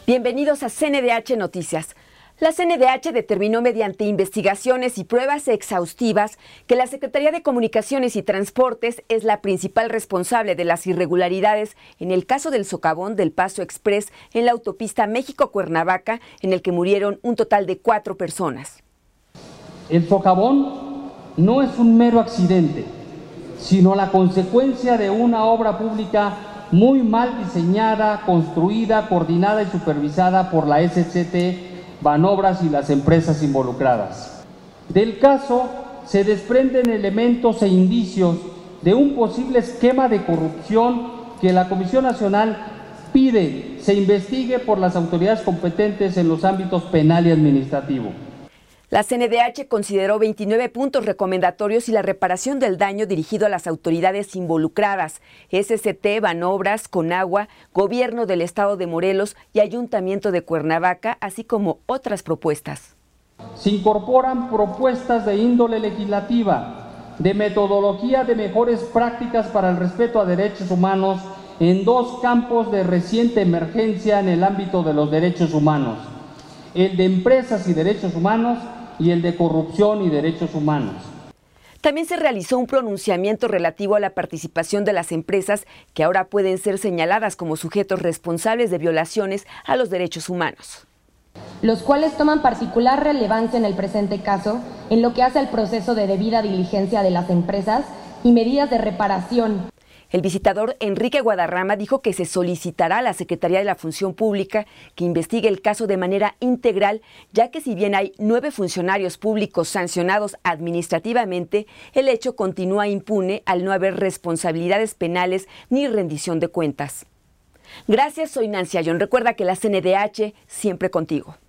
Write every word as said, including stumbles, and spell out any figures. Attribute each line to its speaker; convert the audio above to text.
Speaker 1: Bienvenidos a C N D H Noticias. La C N D H determinó mediante investigaciones y pruebas exhaustivas que la Secretaría de Comunicaciones y Transportes es la principal responsable de las irregularidades en el caso del socavón del Paso Express en la autopista México-Cuernavaca, en el que murieron un total de cuatro personas.
Speaker 2: El socavón no es un mero accidente, sino la consecuencia de una obra pública muy mal diseñada, construida, coordinada y supervisada por la S C T, Banobras y las empresas involucradas. Del caso se desprenden elementos e indicios de un posible esquema de corrupción que la Comisión Nacional pide se investigue por las autoridades competentes en los ámbitos penal y administrativo.
Speaker 1: La C N D H consideró veintinueve puntos recomendatorios y la reparación del daño dirigido a las autoridades involucradas, S C T, Banobras, Conagua, Gobierno del Estado de Morelos y Ayuntamiento de Cuernavaca, así como otras propuestas.
Speaker 2: Se incorporan propuestas de índole legislativa, de metodología de mejores prácticas para el respeto a derechos humanos en dos campos de reciente emergencia en el ámbito de los derechos humanos, el de empresas y derechos humanos y el de corrupción y derechos humanos.
Speaker 1: También se realizó un pronunciamiento relativo a la participación de las empresas que ahora pueden ser señaladas como sujetos responsables de violaciones a los derechos humanos,
Speaker 3: los cuales toman particular relevancia en el presente caso en lo que hace al proceso de debida diligencia de las empresas y medidas de reparación.
Speaker 1: El visitador Enrique Guadarrama dijo que se solicitará a la Secretaría de la Función Pública que investigue el caso de manera integral, ya que si bien hay nueve funcionarios públicos sancionados administrativamente, el hecho continúa impune al no haber responsabilidades penales ni rendición de cuentas. Gracias, soy Nancy Ayón. Recuerda que la C N D H siempre contigo.